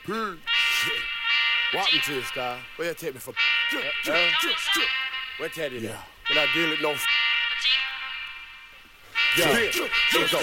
Shit. Walk me to the star. Where you take me for? Where take it? Yeah. When I deal it, no. Yeah. 1, 2,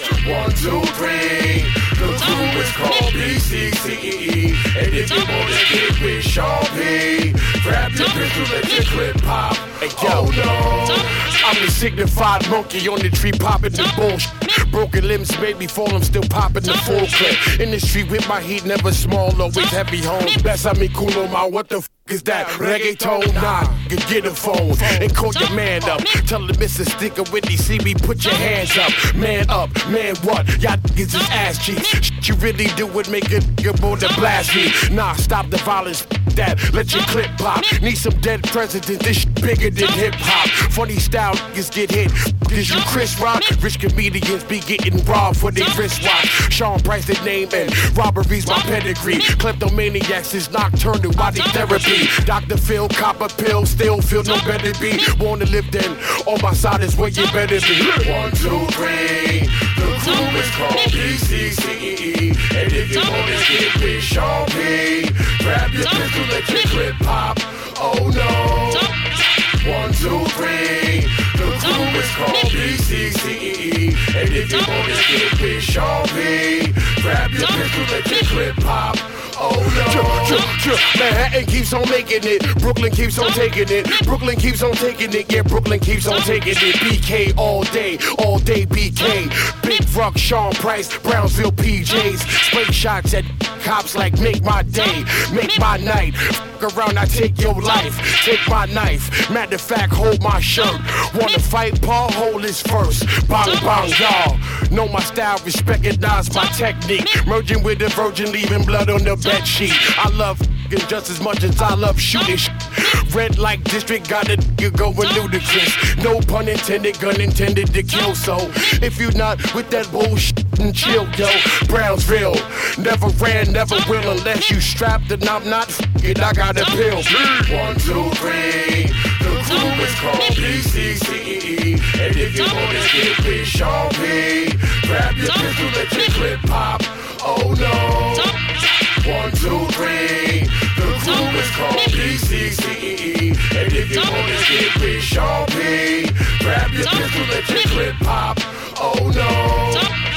3. The crew is called BCCE. And if you want to get with Sean P, grab your pistol, let your clip pop. Hey, yo, no. I'm the signified monkey on the tree popping the bullshit. Broken limbs made me fall, I'm still popping the full clip. In the street with my heat, never small, always heavy home. Besa mi culo, ma, what the f is that? Reggaeton, nah, you get a phone and call your man up. Tell him Mr. Sticker with these CB, put your hands up. Man, what? Y'all niggas is ass cheeks. You really do it, make a nigga more than blast me. Nah, stop the violence, that, let your clip pop. Need some dead presidents, this shit bigger than hip-hop. Funny style niggas get hit, cause you Chris Rock. Rich comedians be getting robbed for their wristwatch. Sean Price the name and robbery's my pedigree. Kleptomaniacs is nocturnal while they therapy. Dr. Phil, copper pill, still feel no better be. Wanna live then, on my side is where you better be. 1, 2, 3, the crew is called BCCE. And if you wanna get with Sean P, grab your pistol, let your clip pop. Oh no. 1, 2, 3, the crew is called BCCE. And if you wanna get with Sean P, grab your pistol, let your clip pop. Oh no. Manhattan keeps on making it. Brooklyn keeps on taking it. Brooklyn keeps on taking it. Yeah, Brooklyn keeps on taking it. BK all day BK. Big Ruck, Sean Price, Brownsville PJs. Spray shots at cops like make my day, make my night. Fuck around, I take your life, take my knife. Matter of fact, hold my shirt. Wanna fight? Paul, hold his first. Bang bang, y'all. Know my style, recognize my technique. Merging with the virgin, leaving blood on the bed sheet. I love just as much as I love shooting shit. Red light district got a nigga going ludicrous. No pun intended, gun intended to kill. So if you not with that bullshit, and chill, yo. Brownsville never ran, never will unless you strapped and I'm not f***ing, I got a pill. 1, 2, 3, the crew is called BCCE. And if you wanna get with Sean P, grab your pistol, let your clip pop. Oh no. 1, 2, 3, the crew is called BCCE. And if you wanna get with Sean P, grab your pistol, let your clip pop. Oh no.